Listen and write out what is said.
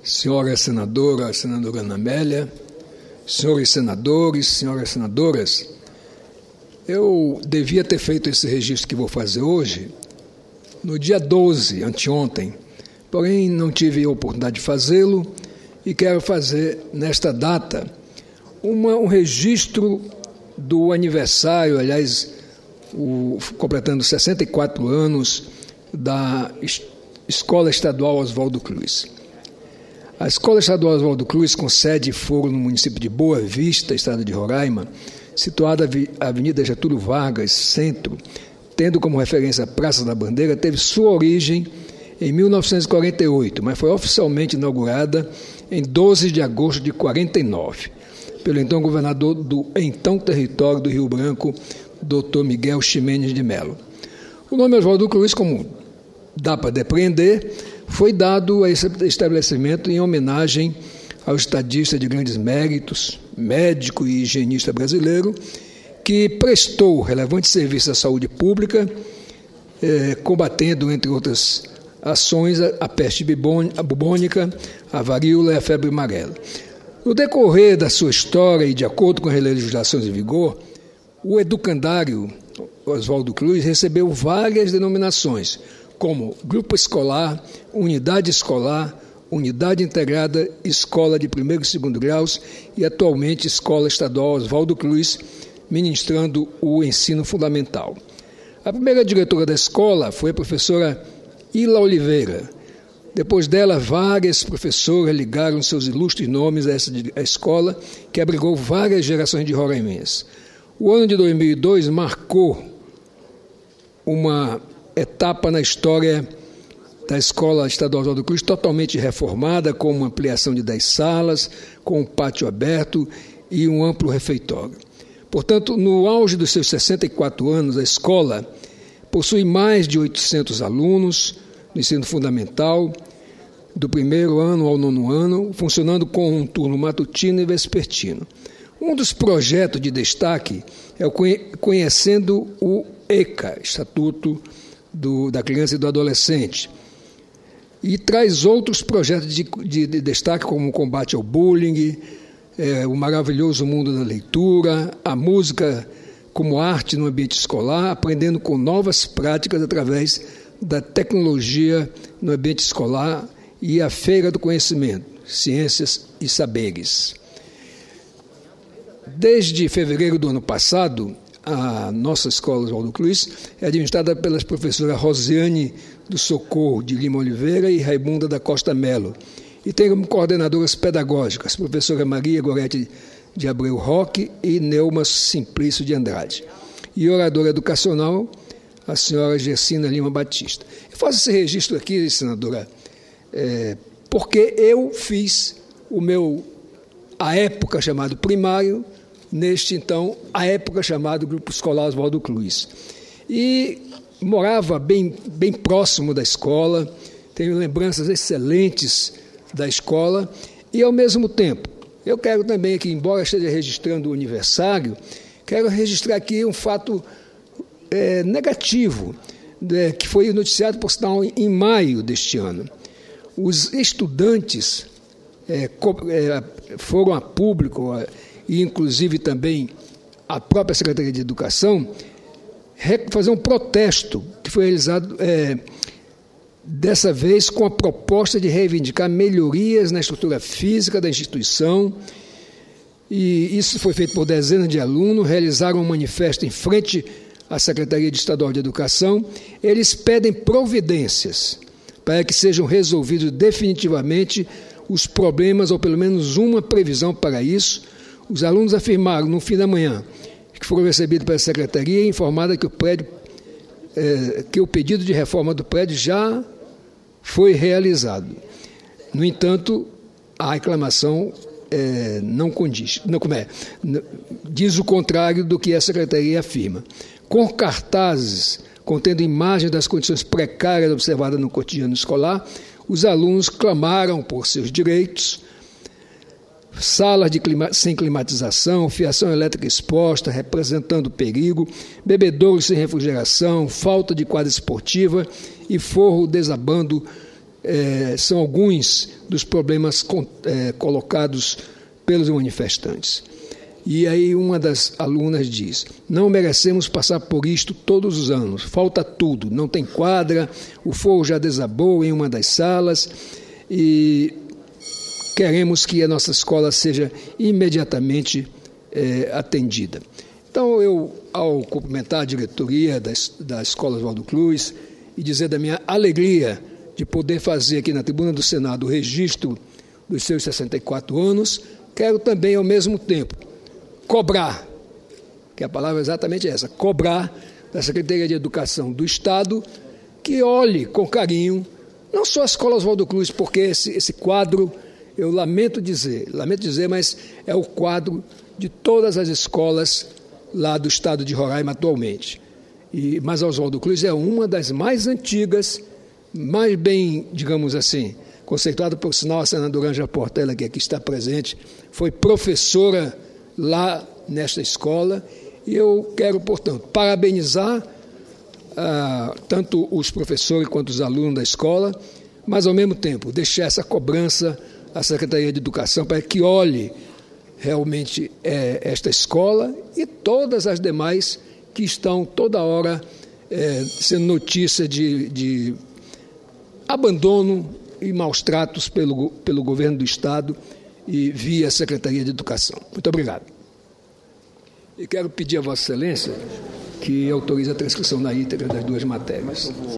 Senhora senadora Ana Amélia, senhores senadores, senhoras senadoras, eu devia ter feito esse registro que vou fazer hoje no dia 12, anteontem, porém não tive a oportunidade de fazê-lo e quero fazer nesta data um registro do aniversário, aliás, completando 64 anos da Escola Estadual Oswaldo Cruz. A Escola Estadual Oswaldo Cruz, com sede e foro no município de Boa Vista, estado de Roraima, situada na Avenida Getúlio Vargas, centro, tendo como referência a Praça da Bandeira, teve sua origem em 1948, mas foi oficialmente inaugurada em 12 de agosto de 49, pelo então governador do então território do Rio Branco, Dr. Miguel Ximenes de Mello. O nome Oswaldo Cruz, como dá para depreender, foi dado a esse estabelecimento em homenagem ao estadista de grandes méritos, médico e higienista brasileiro, que prestou relevante serviço à saúde pública, combatendo, entre outras ações, a peste bubônica, a varíola e a febre amarela. No decorrer da sua história e de acordo com as legislações em vigor, o educandário Oswaldo Cruz recebeu várias denominações, como Grupo Escolar, Unidade Escolar, Unidade Integrada, Escola de Primeiro e Segundo Graus e atualmente Escola Estadual Oswaldo Cruz, ministrando o ensino fundamental. A primeira diretora da escola foi a professora Ila Oliveira. Depois dela, várias professoras ligaram seus ilustres nomes a essa escola, que abrigou várias gerações de roraimenses. O ano de 2002 marcou uma etapa na história da Escola Estadual Oswaldo Cruz, totalmente reformada, com uma ampliação de 10 salas, com um pátio aberto e um amplo refeitório. Portanto, no auge dos seus 64 anos, a escola possui mais de 800 alunos no ensino fundamental, do primeiro ano ao 9º ano, funcionando com um turno matutino e vespertino. Um dos projetos de destaque é o Conhecendo o ECA, Estatuto da Criança e do Adolescente, e traz outros projetos de destaque, como o combate ao bullying, o maravilhoso mundo da leitura, a música como arte no ambiente escolar, aprendendo com novas práticas através da tecnologia no ambiente escolar e a Feira do Conhecimento, Ciências e Saberes. Desde fevereiro do ano passado, a nossa escola Oswaldo Cruz é administrada pelas professoras Rosiane do Socorro de Lima Oliveira e Raimunda da Costa Melo. E tem como coordenadoras pedagógicas a professora Maria Gorete de Abreu Roque e Neuma Simplício de Andrade. E oradora educacional, a senhora Gersina Lima Batista. Eu faço esse registro aqui, senadora, porque eu fiz a época chamado primário, então, a época chamada Grupo Escolar Oswaldo Cruz. E morava bem próximo da escola, tenho lembranças excelentes da escola, e, ao mesmo tempo, eu quero também aqui, embora esteja registrando o aniversário, quero registrar aqui um fato negativo, que foi noticiado, por sinal, em maio deste ano. Os estudantes foram a público, e inclusive também a própria Secretaria de Educação, fazer um protesto que foi realizado dessa vez com a proposta de reivindicar melhorias na estrutura física da instituição, e isso foi feito por dezenas de alunos, realizaram um manifesto em frente à Secretaria Estadual de Educação. Eles pedem providências para que sejam resolvidos definitivamente os problemas, ou pelo menos uma previsão para isso. Os alunos afirmaram, no fim da manhã, que foram recebidos pela Secretaria e informados que o pedido de reforma do prédio já foi realizado. No entanto, a reclamação diz o contrário do que a Secretaria afirma. Com cartazes contendo imagens das condições precárias observadas no cotidiano escolar, os alunos clamaram por seus direitos. Salas sem climatização, fiação elétrica exposta, representando perigo, bebedouros sem refrigeração, falta de quadra esportiva e forro desabando são alguns dos problemas colocados pelos manifestantes. E aí uma das alunas diz: não merecemos passar por isto todos os anos, falta tudo, não tem quadra, o fogo já desabou em uma das salas e queremos que a nossa escola seja imediatamente atendida. Então eu, ao cumprimentar a diretoria da Escola Oswaldo Cruz e dizer da minha alegria de poder fazer aqui na tribuna do Senado o registro dos seus 64 anos, quero também ao mesmo tempo cobrar, que a palavra é exatamente essa, cobrar da Secretaria de Educação do Estado que olhe com carinho, não só a Escola Oswaldo Cruz, porque esse quadro, eu lamento dizer, mas é o quadro de todas as escolas lá do estado de Roraima atualmente. Mas a Oswaldo Cruz é uma das mais antigas, mais bem, digamos assim, conceituada, por sinal, a senadora Ângela Portela, que aqui está presente, foi professora lá nesta escola, e eu quero, portanto, parabenizar tanto os professores quanto os alunos da escola, mas, ao mesmo tempo, deixar essa cobrança à Secretaria de Educação para que olhe realmente esta escola e todas as demais que estão toda hora sendo notícia de abandono e maus tratos pelo governo do Estado e via Secretaria de Educação. Muito obrigado. E quero pedir a Vossa Excelência que autorize a transcrição na íntegra das duas matérias.